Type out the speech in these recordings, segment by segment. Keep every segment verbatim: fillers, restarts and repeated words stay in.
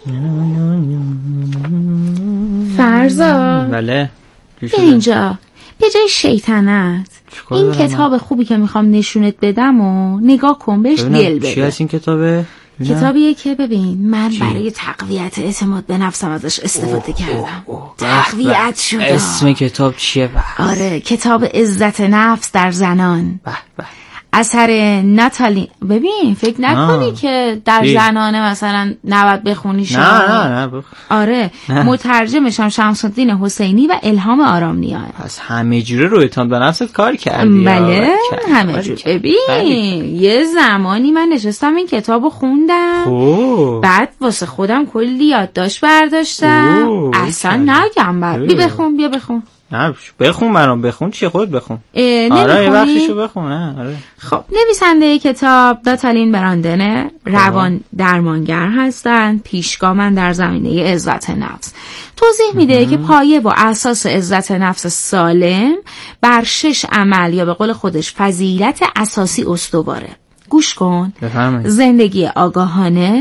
فرزا بله به اینجا به جای شیطنت این کتاب خوبی که میخوام نشونت بدم و نگاه کن، بهش دل بده. چی هست این کتابه؟ کتابیه که ببین من چی؟ برای تقویت اعتماد به نفسم ازش استفاده اوه کردم. اوه اوه تقویت شده. اسم کتاب چیه بس؟ آره کتاب عزت نفس در زنان. به به. اثر ناتالی. ببین فکر نکنی که در چی؟ زنانه مثلا نباید بخونی شما. نه نه نه بخ... آره نه. مترجمش هم شمس الدین حسینی و الهام آرامنیاه. پس همه جوره روی اعتماد به نفست کار کردی. بله همه جوره. ببین یه زمانی من نشستم این کتابو خوندم اوه. بعد واسه خودم کلی یادداشت برداشتم اوه. اصلا نگم بعد بیا بخون بیا بخون. نه بخون برام بخون چیه خود بخون. آره یه بخشیشو بخون. نه آره. خب نویسنده کتاب ناتالین براندنه، روان درمانگر هستن، پیشگامن در زمینه عزت نفس. توضیح میده که پایه و اساس عزت نفس سالم بر شش عمل یا به قول خودش فضیلت اساسی استواره. گوش کن. بفرمایید. زندگی آگاهانه،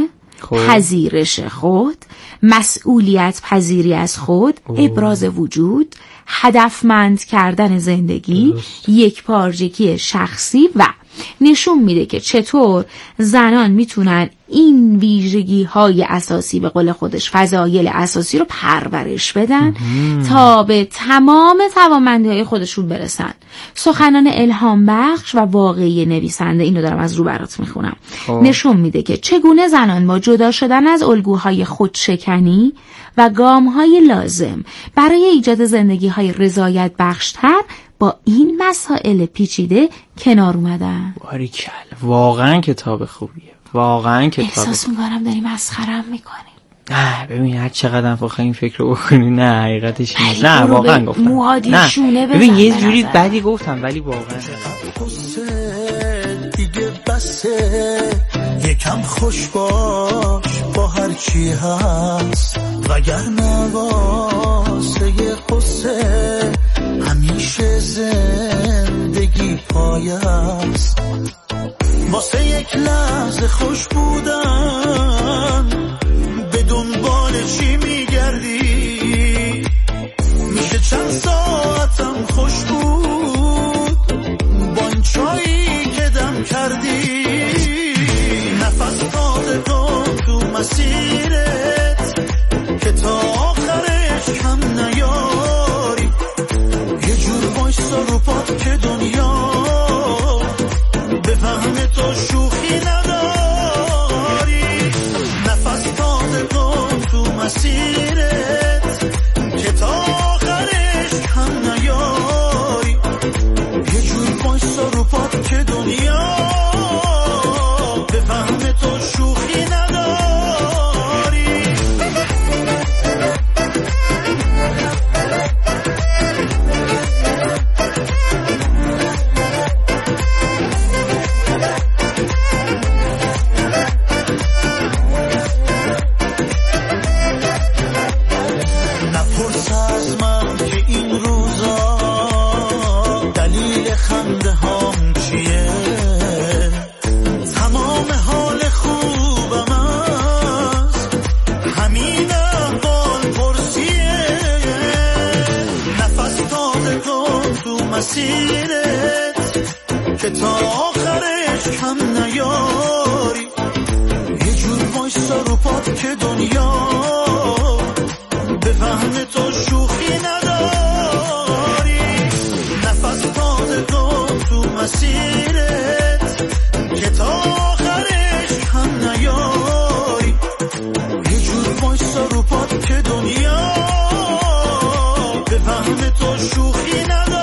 پذیرش خود، مسئولیت پذیری از خود، اوه. ابراز وجود، هدفمند کردن زندگی، یک پارچگی شخصی و نشون میده که چطور زنان میتونن این ویژگی های اساسی به قول خودش فضایل اساسی رو پرورش بدن تا به تمام توانمندی های خودشون برسن. سخنان الهام بخش و واقعی نویسنده، اینو دارم از رو برات میخونم، نشون میده که چگونه زنان با جدا شدن از الگوهای خودشکنی و گامهای لازم برای ایجاد زندگی‌های رضایت بخشتر با این مسائل پیچیده کنار اومدن. باریکلا، واقعا کتاب خوبیه، واقعا کتاب. احساس میکنم داری مسخرم میکنی. نه ببین هر چقدر فقط این فکر رو بکنی نه حقیقتش نیست. نه واقعا گفتم. نه ببین یه جوری بدی گفتم ولی واقعا دیگه بسه یکم خوش باش با هر چی هست وگرنه واسه یه قصه همیشه زندگی پایست. واسه یک لحظه خوش بودن به دنبال چی میگردی؟ میشه چند ساعتم خوش بود با این چایی که دم کردی. نفس داده کن تو مسیرت که تا آخرش کم نیاری. یه جور بایستا رو پات که دنیا بفهمه تو شوخی نداری. نفس داده کن تو مسیرت که تا آخرش کم نیاری. یه جور بایستا رو پات که دنیا بفهمه تو شوخی نداری. نپرس از من که این روزا دلیل خنده هام چیه. تمام حال خوبم است همین احوال پرسیه. نفس داده کن تو مسیرت که تا آخرش کم نیاری. یه جور وایستا رو پات که دنیا بفهمه تو شوخی نداری. نفس داده کن تو مسیرت که تا آخرش کم نیاری. یه جور وایستا رو پات که دنیا بفهمه تو شوخی نداری.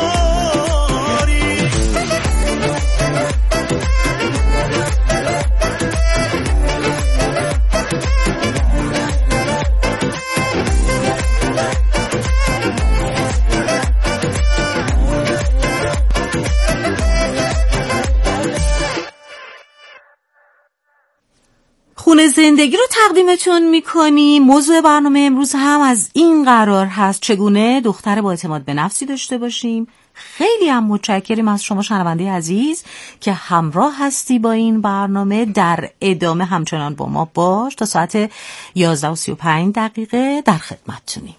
خونه زندگی رو تقدیمتون میکنیم. موضوع برنامه امروز هم از این قرار هست چگونه دختر با اعتماد به نفسی داشته باشیم خیلی هم متشکریم از شما شنونده عزیز که همراه هستی با این برنامه. در ادامه همچنان با ما باش تا ساعت یازده و سی و پنج دقیقه در خدمتتونیم.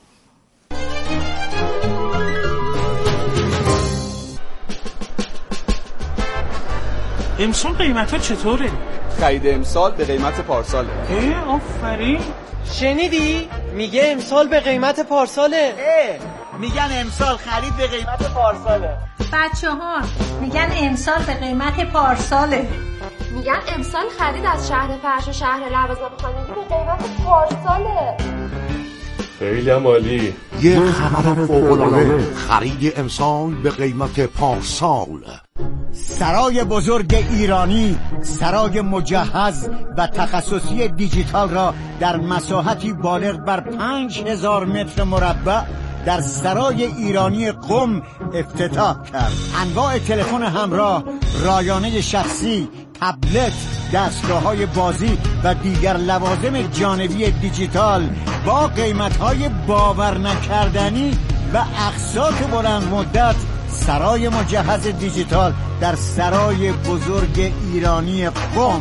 امسال قیمت ها چطوره؟ خرید امسال به قیمت پارساله. اه آفرین. شنیدی؟ میگه امسال به قیمت پارساله. اه میگن امسال خرید به قیمت پارساله. بچه ها میگن امسال به قیمت پارساله. میگن امسال خرید از شهر فرش و شهر لوازم خانگی به قیمت پارساله. خیلی عالی. یه خبر فوق‌العاده، خرید امسال به قیمت پارسال. سرای بزرگ ایرانی، سرای مجهز و تخصصی دیجیتال را در مساحتی بالغ بر پنج هزار متر مربع در سرای ایرانی قم افتتاح کرد. انواع تلفن همراه، رایانه شخصی، تبلت، دستگاه‌های بازی و دیگر لوازم جانبی دیجیتال با قیمت‌های باور نکردنی و اقساط بلند مدت. سرای مجهز دیجیتال در سرای بزرگ ایرانی قم.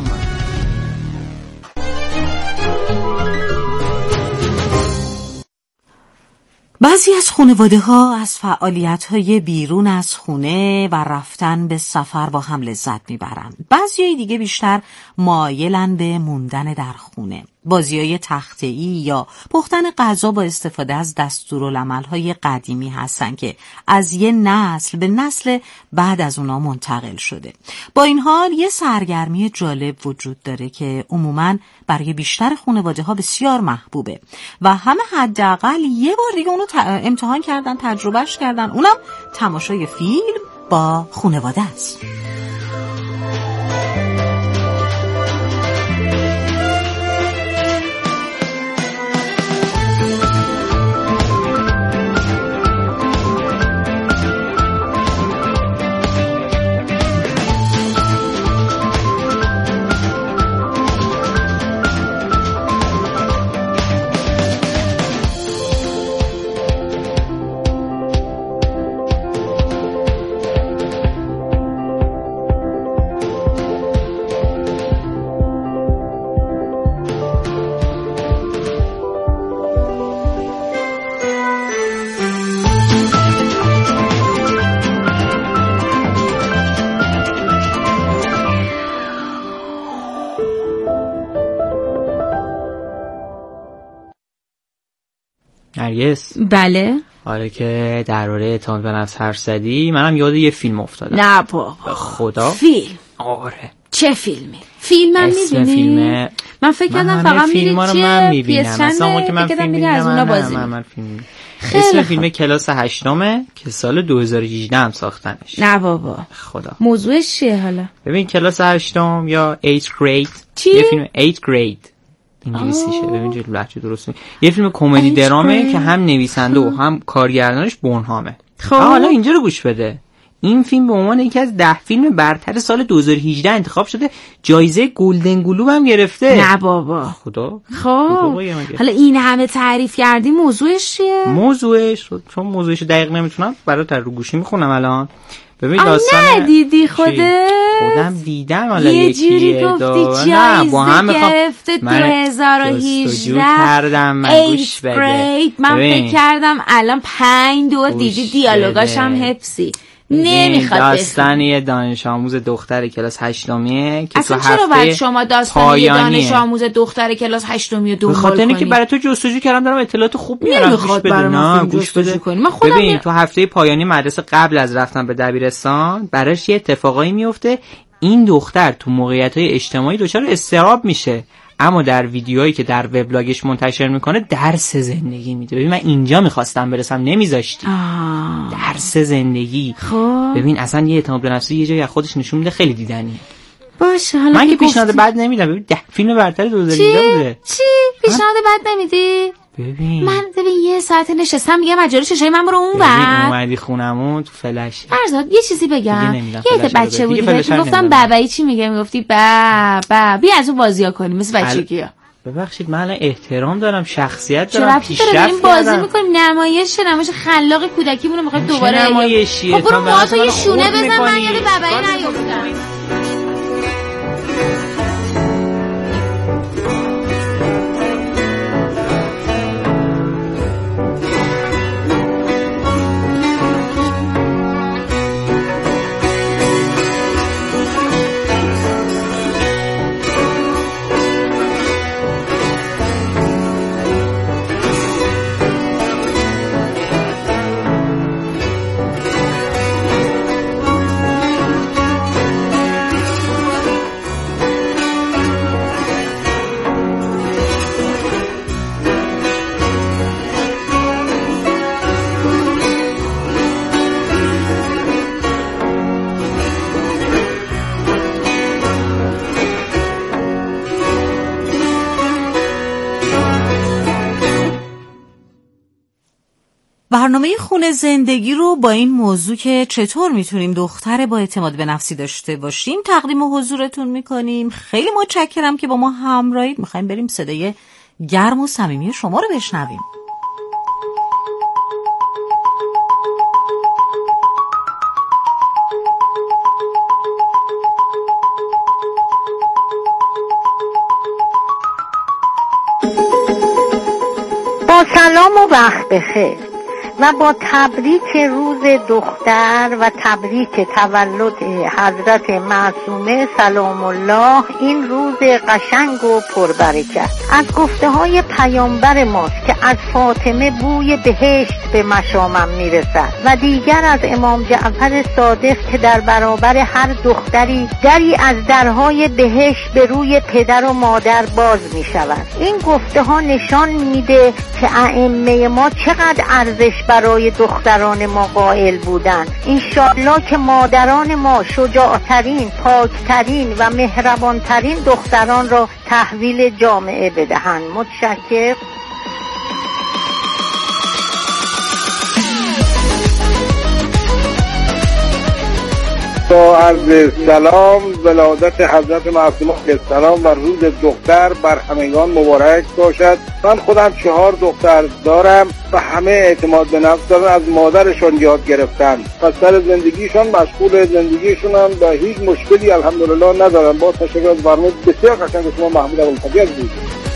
بعضی از خانواده ها از فعالیت های بیرون از خونه و رفتن به سفر با هم لذت میبرند. بعضی های دیگه بیشتر مایلن به موندن در خونه. بازی های تخته‌ای یا پختن غذا با استفاده از دستورالعمل های قدیمی هستن که از یه نسل به نسل بعد از اونا منتقل شده. با این حال یه سرگرمی جالب وجود داره که عموماً برای بیشتر خانواده ها بسیار محبوبه و همه حداقل یه بار دیگه اونو امتحان کردن، تجربهش کردن. اونم تماشای فیلم با خانواده است. نرگس. بله. آره که درباره اعتماد به نفس حرف زدی، منم یاد یه فیلم افتادم. نه بابا. خدا. فیلم. آره. چه فیلمی؟ فیلمم می‌بینی؟ فیلم. من فکر کردم فقط می‌بینی چیه پیس چنده که فکر کردم می‌بینی از اونا بازی. من من فیلم. اسم فیلم کلاس هشتمه که سال دو هزار و هجده هم ساختنش. نه بابا. خدا. موضوعش چیه حالا؟ ببین کلاس هشتم یا eighth grade. یه فیلم eighth grade. انگلیسیشه. ببین چه لهجه درست می. یه فیلم کمدی درامه که هم نویسنده و هم کارگردانش بورنهامه. خب حالا اینجا رو گوش بده. این فیلم به عنوان یکی از ده فیلم برتر سال دو هزار و هجده انتخاب شده، جایزه گلدن گلوب هم گرفته. نه بابا. خدا. خب حالا این همه تعریف کردی، موضوعش چیه؟ موضوعش چون موضوعش دقیق نمیتونم برات رو گوشی میخونم الان. ببین داستان نه دیدی خودت؟ خودم دیدم حالا یه جوری گفتی جایزه گرفته دو هزار و هجده کردم من گوش بده. من فکر کردم الان پنج دو دیدی دیالوگاش هم حفظی. نمیخواد داستان یه دانش آموز دختر کلاس هشتمیه که اصلا تو هفته چرا باید شما داستان یه دانش آموز دختر کلاس هشتمی دنبال کنی؟ بخاطر اینه که برای تو جستجو کردم دارم اطلاعات خوب میارم. نمیخواد برای من گوش بده کنی. من خودم ببین تو هفته پایانی مدرسه قبل از رفتن به دبیرستان براش یه اتفاقایی میفته. این دختر تو موقعیت‌های اجتماعی دچار اضطراب میشه، اما در ویدیوهایی که در وبلاگش منتشر میکنه درس زندگی میده. ببین من اینجا میخواستم برسم نمیذاشتی. درس زندگی. خب ببین اصلا یه اعتماد به نفس یه جایی از خودش نشون میده خیلی دیدنی. باشه حالا من که پیشنهاد بد نمیدم. ببین ده فیلم برتر دو هزار و هجده بوده. چی پیشنهاد بد نمیدی؟ ببین من ببین یه ساعت نشستم دیگه مجاری چشای من برو اون ور. اومدی خونمون تو فلش. فرزاد یه چیزی بگم. یه بچه بودی گفتم بابایی چی میگه؟ میگفتی با با بیا از اون بازی‌ها کنیم مثل بچگی‌ها. ببخشید من الان احترام دارم، شخصیت دارم، پیشرفت کردم. بازی میکنیم، نمایش نمایش خلاق کودکیمون رو میخوایم دوباره نمایشیه. خب برو ما تو یه شونه بزن من یاد ببری نیفتم. برنامه خونه زندگی رو با این موضوع که چطور میتونیم دختر با اعتماد به نفسی داشته باشیم تقدیم حضورتون میکنیم. خیلی متشکرم که با ما همراهید. میخوایم بریم صدای گرم و صمیمی شما رو بشنویم. با سلام و وقت بخیر و با تبریک روز دختر و تبریک تولد حضرت معصومه سلام الله، این روز قشنگ و پربرکت. از گفته های پیامبر ماست که از فاطمه بوی بهشت به مشامم میرسد و دیگر از امام جعفر صادق که در برابر هر دختری دری از درهای بهشت به روی پدر و مادر باز می شود. این گفته ها نشان میده که ائمه ما چقدر ارزش برای دختران ما قائل بودند. انشالله که مادران ما شجاعترین، پاکترین و مهربانترین دختران را تحویل جامعه بدهند. متشکرم. با عرض سلام، ولادت حضرت معصومه علیه السلام و روز دختر بر همگان مبارک باشد. من خودم چهار دختر دارم و همه اعتماد به نفس دارن، از مادرشون یاد گرفتن و سر زندگیشون مشغول زندگیشون هم و هیچ مشکلی الحمدلله ندارن. با تشکر از برنامه بسیار قشنگ شما محمود ابوالفضلی عزیز.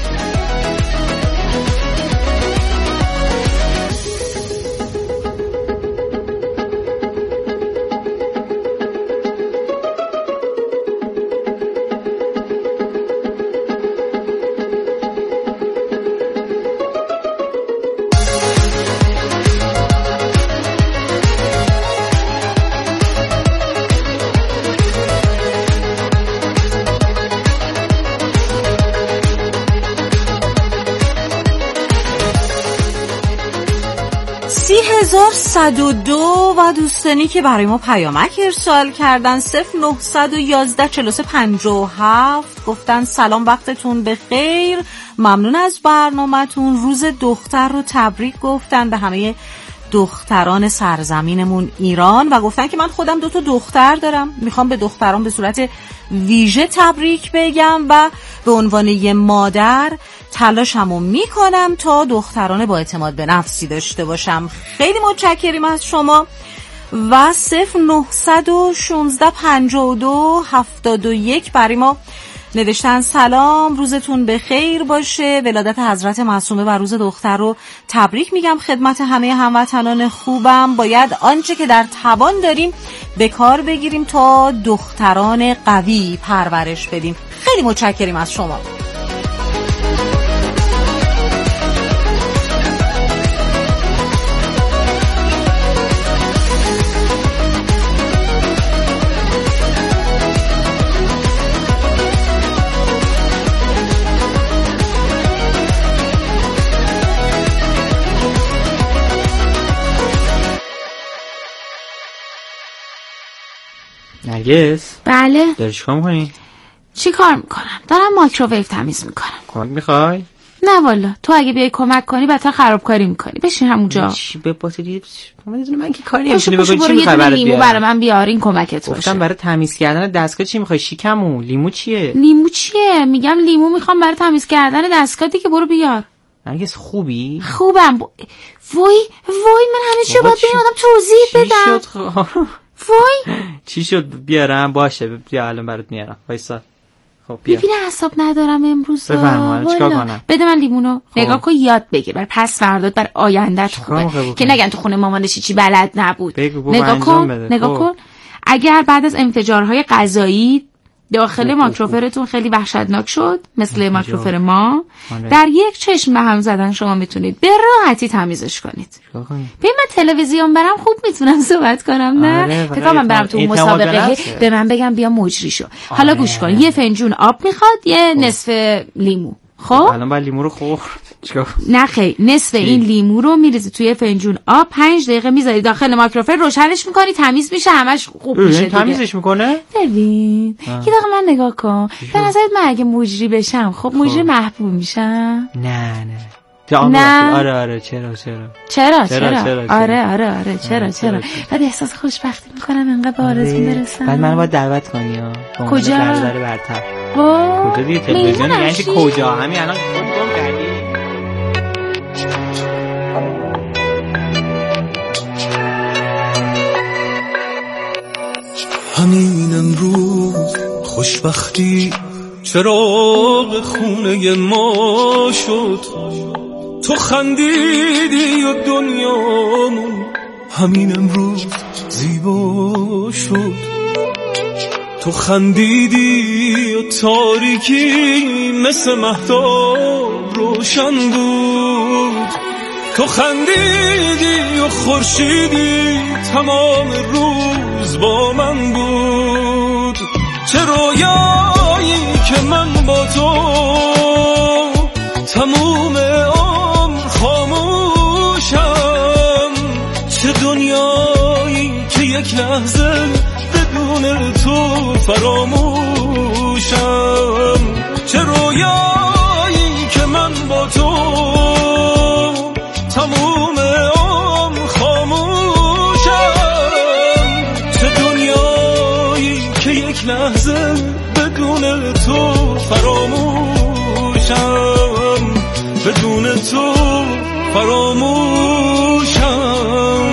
هزار و صد و دو و دوستانی که برای ما پیامک ارسال کردن صفر نهصد و یازده چهل و سه پنجاه و هفت گفتن سلام وقتتون بخیر، ممنون از برنامه‌تون، روز دختر رو تبریک گفتن به همه دختران سرزمینمون ایران و گفتن که من خودم دو تا دختر دارم، میخوام به دختران به صورت ویژه تبریک بگم و به عنوان یه مادر تلاشمو میکنم تا دختران با اعتماد به نفسی داشته باشم. خیلی متشکریم از شما. و صفر نهصد و شانزده پنجاه و دو هفتاد و یک برای ما نوشتن سلام، روزتون بخیر باشه، ولادت حضرت معصومه و روز دختر رو تبریک میگم خدمت همه هموطنان خوبم. باید آنچه که در توان داریم به کار بگیریم تا دختران قوی پرورش بدیم. خیلی متشکریم از شما. نرگس؟ بله. داری چی کار میکنی؟ چی کار میکنم؟ دارم مایکروویو تمیز میکنم. کمک میخوای؟ نه والا تو اگه بیای کمک کنی بدتر خرابکاری میکنی. بشین همونجا. چی به پات دیگه من که کاری نمی‌تونی بگی. چی می‌خوای برات لیمو برای من بیارین کمکت باشه. گفتم برای تمیز کردن دستگاه چی می‌خوای؟ شیکمو لیمو چیه؟ لیمو چیه؟ میگم لیمو میخوام برای تمیز کردن دستگاه دیگه. برو بیار. نرگس خوبی؟ خوبم. ب... وای وای من همه چی باید به آدم توضیح بدم. چی شد خب؟ وای چی شد؟ بیارم باشه بیا الان برات میارم. وایسا. خب بیا. ببین حساب ندارم امروز. بفرما چیکار کنم؟ بده من لیمونو. خب. نگاه کن یاد بگیر. بر پس فردات بر آیندت خوبه. که نگن تو خونه مامانش چی بلد نبود. نگاه کن نگاه کن اگر بعد از انفجارهای غذایی داخل ماکروفرتون خیلی وحشتناک شد مثل ماکروفر ما آره. در یک چشم به هم زدن شما میتونید به راحتی تمیزش کنید. ببین من تلویزیون برم خوب میتونم صحبت کنم نه آره. فکر کنم برم تو مسابقه به من بگم بیا مجری شو. حالا آره. گوش کن یه فنجون آب میخواد یه خوب. نصف لیمو. خب الان باید لیمو رو خورد. نه خیر نصف این لیمو رو میریزی توی فنجون آب پنج دقیقه میذاری داخل ماکروفر روشنش میکنی تمیز میشه همش خوب میشه دیگه. تمیزش میکنه؟ ببین یه دقیقه من نگاه کن. به نظرت من اگه مجری بشم خب مجری محبوب میشم؟ نه نه نه آره آره چرا چرا چرا چرا, چرا؟ آره آره آره چرا چرا بعد احساس خوشبختی میکنم انقدر به آرزوم برسم. بعد منو باید دعوت کنی ها کجا؟ در برتر کجا دیگه تلویزیون یعنی کجا همین الان خودم کردی. همین امروز خوشبختی چراغ خونه ما شد. تو خندیدی و دنیامون همین امروز زیبا شد. تو خندیدی و تاریکی مثل مهتاب روشن بود. تو خندیدی و خورشیدی تمام روز با من بود. چه رویایی که من با تو تموم عمر خاموشم. چه دنیایی که یک لحظه بدون تو فراموشم. چه رویایی که من با تو تموم عمر خاموشم. چه دنیایی که یک لحظه بدون تو فراموشم. بدون تو فراموشم.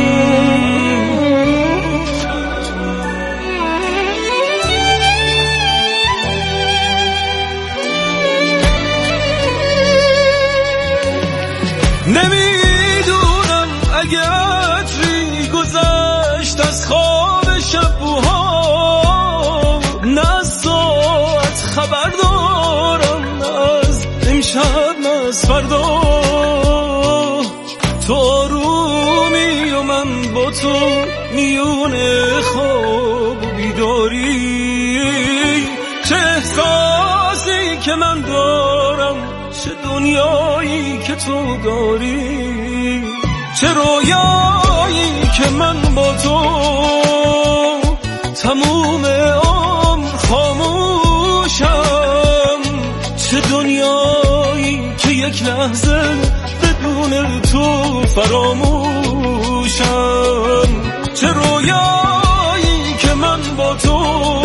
نمیدونم اگه عطری گذشت از خواب شبوها نه از ساعت خبر دارم از امشب نه از فردا. تو آرومی و من با تو میون خواب و بیداری. چه احساسی که من دارم چه دنیایی که تو داری. چه رویایی که من با تو تموم عمر خاموشم. چه دنیایی که یک لحظه بدون تو فراموشم. چه رویایی که من با تو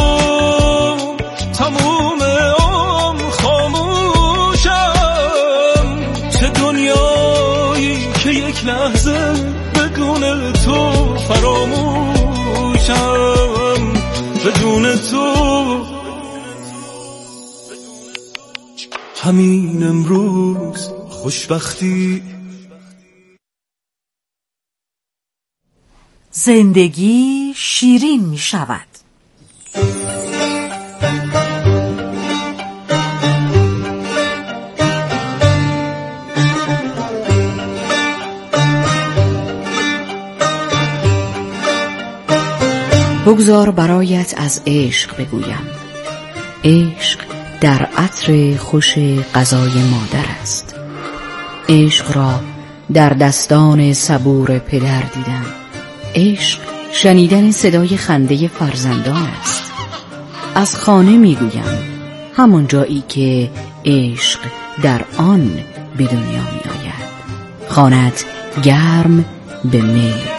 تموم عمر خاموشم. چه دنیایی که یک لحظه بدون تو فراموشم. بدون تو همین امروز خوشبختی. زندگی شیرین می شود. بگذار برایت از عشق بگویم. عشق در عطر خوش غذای مادر است. عشق را در دستان صبور پدر دیدم. عشق شنیدن صدای خنده فرزندان است. از خانه میگویم، همون جایی که عشق در آن به دنیا می آید. خانت گرم به مهر.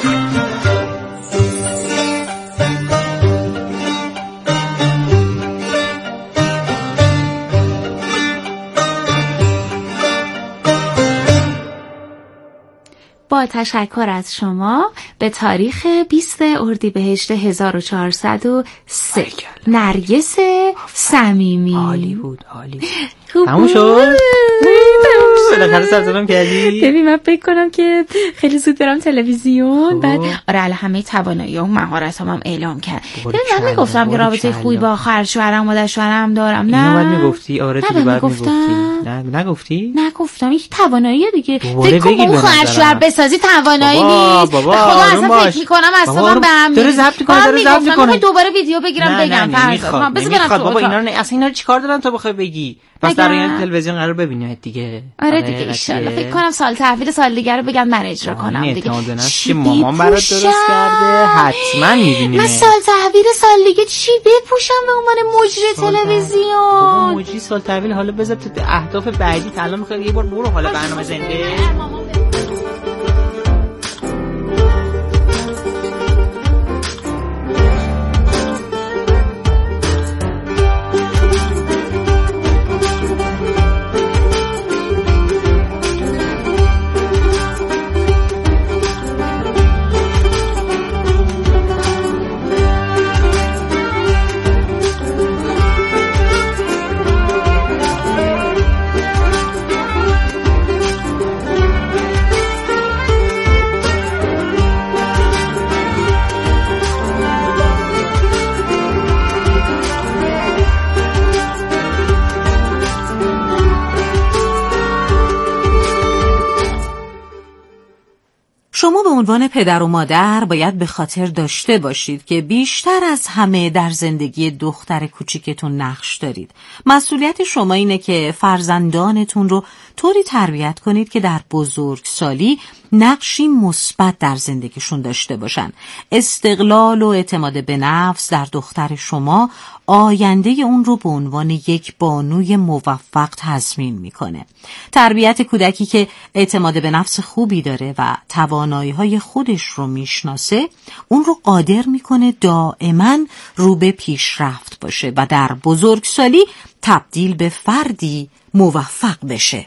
با تشکر از شما به تاریخ بیست اردیبهشت هزار و چهارصد و سه نرگس صمیمی. عالی بود عالی بود. تموم شد؟ بالاخره ثبت کردی؟ ببین من فکر کنم که خیلی زود برم تلویزیون. بعد آره الان همه توانایی‌ها و مهارت‌هام هم اعلام کرد. ببین من میگفتم که رابطه خوبی با خواهر شوهرم و مادر شوهرم دارم. نه اینو بعد میگفتی. آره تو بعد میگفتی. نه نگفتی؟ نگفتم. یک توانایی دیگه. فکر کنم خواهر شوهر بسازی توانایی نیست. خدا اصلا فکر می‌کنم اصلا من به هم داره ضبط می‌کنه داره ضبط می‌کنه. دوباره ویدیو بگیرم بگم فرض. بذار برم بابا اینا رو اصلا اینا رو چیکار دارن تو بخوای بگی؟ پس در این تلویزیون قرار ببینید دیگه. آره دیگه ان شاءالله فکر کنم سال تحویل سال دیگه رو بگم من اجرا کنم دیگه. چی مامان برات درست کرده حتما می‌بینیم. من سال تحویل سال دیگه چی بپوشم به عنوان مجری تلویزیون؟ مجری سال تحویل حالا بذار تو اهداف بعدی الان می‌خوای یه بار برو حالا برنامه زنده. شما به عنوان پدر و مادر باید به خاطر داشته باشید که بیشتر از همه در زندگی دختر کوچیکتون نقش دارید. مسئولیت شما اینه که فرزندانتون رو طوری تربیت کنید که در بزرگسالی نقشی مثبت در زندگیشون داشته باشن. استقلال و اعتماد به نفس در دختر شما آینده اون رو به عنوان یک بانوی موفق تضمین میکنه. تربیت کودکی که اعتماد به نفس خوبی داره و توانایی‌های خودش رو میشناسه، اون رو قادر میکنه دائما رو به پیشرفت باشه و در بزرگسالی تبدیل به فردی موفق بشه.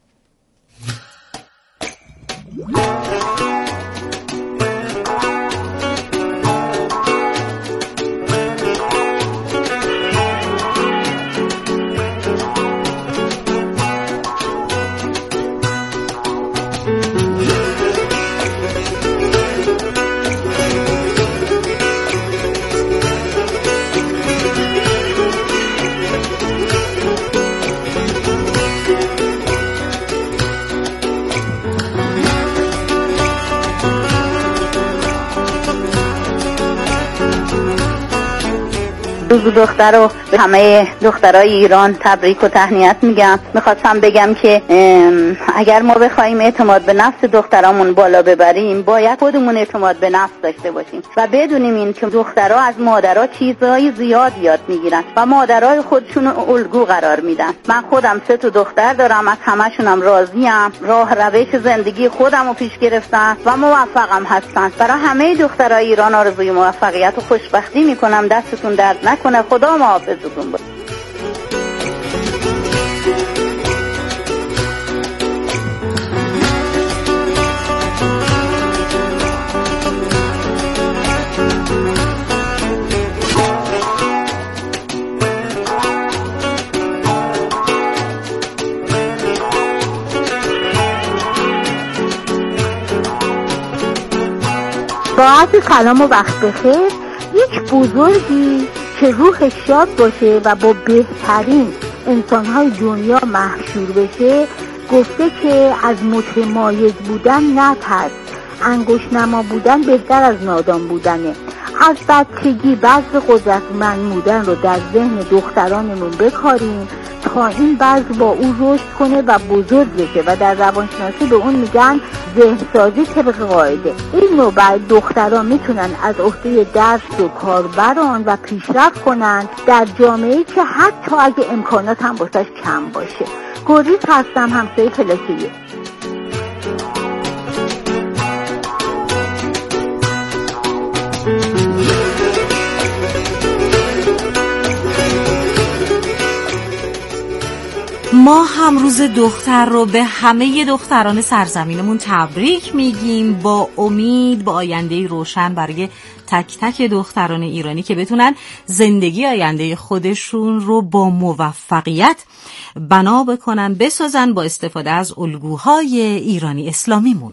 روز دختر رو به همه دخترای ایران تبریک و تهنیت میگم. میخواستم بگم که اگر ما بخوایم اعتماد به نفس دخترامون بالا ببریم، باید خودمون اعتماد به نفس داشته باشیم و بدونیم این که دخترها از مادرها چیزهای زیاد یاد میگیرن و مادرای خودشون الگو قرار میدن. من خودم سه تا دختر دارم، از همشونم راضیم. راه روش زندگی خودم رو پیش گرفتن و موفقم هستن. برای همه دخترای ایران آرزوی موفقیت و خوشبختی میکنم. دستتون درد نکنه. خدا محافظتون باشه. با عرض سلام و وقت بخیر. یک بزرگی که روحش شاد باشه و با بهترین انسانهای دنیا محشور بشه گفته که از متمایز بودن نترس، انگشت نما بودن بهتر از نادان بودنه. از بچگی بذر قدرتمند بودن رو در ذهن دخترانمون بکاریم تا این بذر با او رشد کنه و بزرگ بشه و در روانشناسی به اون میگن ذهن‌سازی طبق قاعده. این نوع بعد دختران میتونن از عهده درس و کار بران و پیشرفت کنن در جامعه‌ای که حتی اگه امکانات هم واسش کم باشه. گریز هستم، همسایه پلاکیه. ما هم روز دختر رو به همه دختران سرزمینمون تبریک میگیم، با امید با آینده روشن برای تک تک دختران ایرانی که بتونن زندگی آینده خودشون رو با موفقیت بنا بکنن، بسازن با استفاده از الگوهای ایرانی اسلامیمون.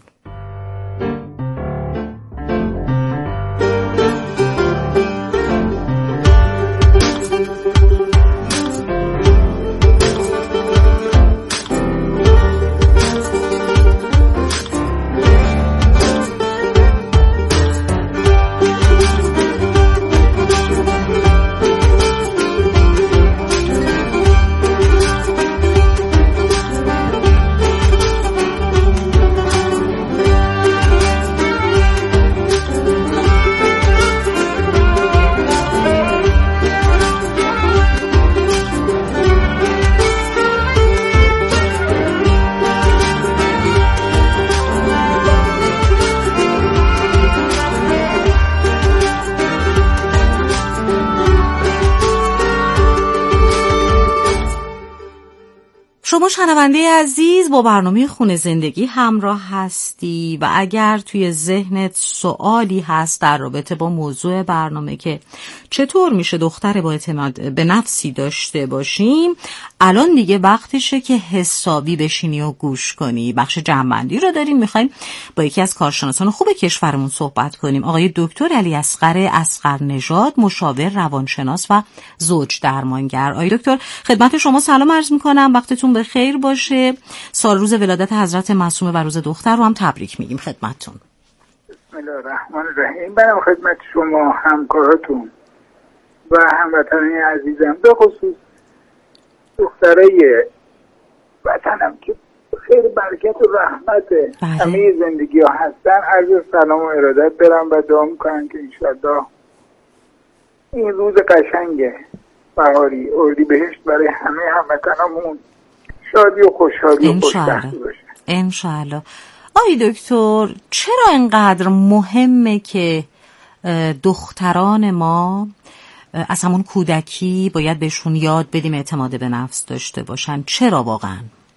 شما شنونده عزیز با برنامه خونه زندگی همراه هستی و اگر توی ذهنت سوالی هست در رابطه با موضوع برنامه که چطور میشه دختر با اعتماد به نفسی داشته باشیم، الان دیگه وقتشه که حسابی بشینی و گوش کنی. بخش جمع‌بندی رو داریم، میخوایم با یکی از کارشناسان خوب کشورمون صحبت کنیم، آقای دکتر علی اصغر اصغرنژاد، مشاور روانشناس و زوج درمانگر. آقای دکتر خدمت شما سلام عرض میکنم، وقتتون بخیر باشه. سال روز ولادت حضرت معصومه و روز دختر رو هم تبریک میگیم خدمتتون. بسم الله الرحمن الرحیم. برم خدمت شما همکاراتون و هموطنان عزیزم، به خصوص دخترای وطنم که خیر برکت و رحمت همه زندگی ها هستن، عرض سلام و ارادت دارم و دعا میکنم که انشاءالله این روز قشنگ بهاری اردیبهشت برای همه هموطنامون شادی و خوشحالی و خوشبختی باشه انشاءالله. آقای دکتر چرا اینقدر مهمه که دختران ما از همون کودکی باید بهشون یاد بدیم اعتماد به نفس داشته باشن؟ چرا واقعا؟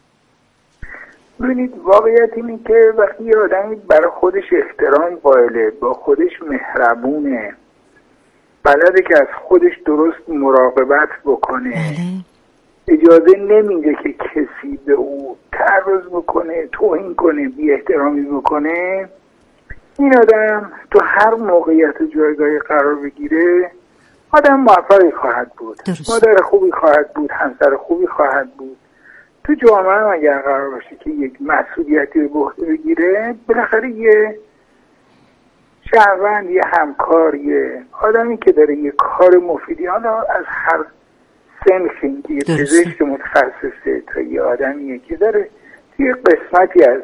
ببینید، واقعیت اینه که وقتی یه آدمی برای خودش احترام قائله، با خودش مهربونه، بلده که از خودش درست مراقبت بکنه، بله. اجازه نمیده که کسی به او تعرض بکنه، توهین کنه، بی احترامی بکنه، این آدم تو هر موقعیت و جایگاهی قرار بگیره آدم موفقی خواهد بود، درست. مادر خوبی خواهد بود، همسر خوبی خواهد بود. تو جامعه اگر قرار باشه که یک مسئولیتی رو به عهده بگیره، بالاخره یه شهروند، یه همکار، یه آدمی که داره یه کار مفیدی، حالا از هر سنفی، که یه پزشک متخصصه تا یه آدمیه که داره توی قسمتی از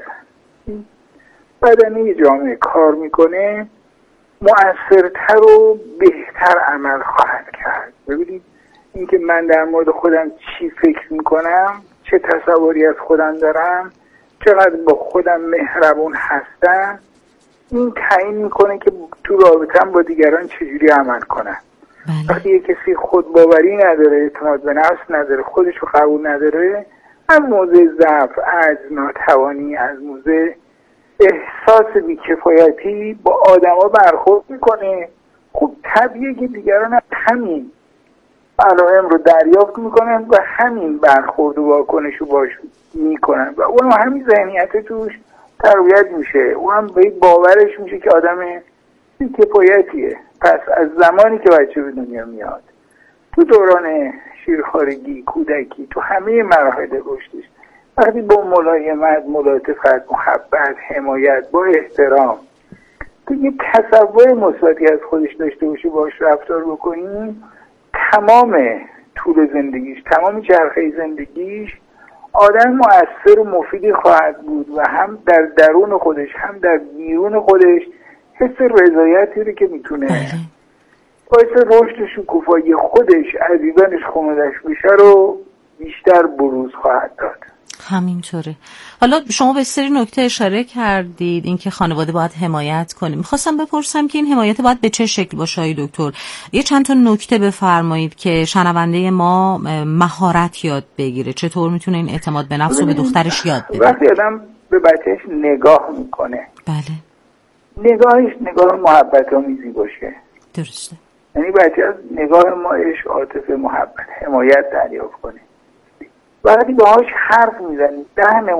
بدنه جامعه کار میکنه، مؤثرتر و بهتر عمل خواهد کرد. ببینید، اینکه من در مورد خودم چی فکر میکنم، چه تصوری از خودم دارم، چقدر با خودم مهربون هستم، این تعیین میکنه که تو رابطه‌ام با دیگران چجوری عمل کنم. بله. وقتی یه کسی خودباوری نداره، اعتماد به نفس نداره، خودش رو قبول نداره، از موضع ضعف، عجز، ناتوانی، از موضع احساس بی‌کفایتی با آدما برخورد میکنه. خب طبیعیه که دیگران همین علائم رو دریافت میکنن و همین برخورد و واکنش رو باش میکنن و اون همین ذهنیت توش تربیت میشه، اون هم به باورش میشه که آدم بی‌کفایتیه. پس از زمانی که بچه به دنیا میاد، تو دوران شیرخوارگی، کودکی، تو همه مراحل رشدش، وقتی با ملایمت، ملاطفت، محبت، حمایت، با احترام تو یه تصور مثبتی از خودش داشته باشه، باش رفتار بکنیم، تمام طول زندگیش، تمام چرخه زندگیش آدم مؤثر و مفیدی خواهد بود و هم در درون خودش هم در بیرون خودش حس رضایتی رو که میتونه باعث رشد و شکوفایی خودش، عزیزانش، خانواده‌اش بشه رو بیشتر بروز خواهد داد. همینطوره. حالا شما به سری نکته اشاره کردید اینکه خانواده باید حمایت کنه. میخواستم بپرسم که این حمایت باید به چه شکل باشه آقای دکتر؟ یه چند تا نکته بفرمایید که شنونده ما مهارت یاد بگیره. چطور میتونه این اعتماد به نفس رو به دخترش یاد بده؟ وقتی آدم به بچهش نگاه میکنه، بله، نگاهش نگاه محبت آمیزی باشه. درسته. یعنی بچه از نگاه ما عشق، عاطفه، محبت، حمایت دریافت کنه. وقتی باهاش حرف میزنی، ده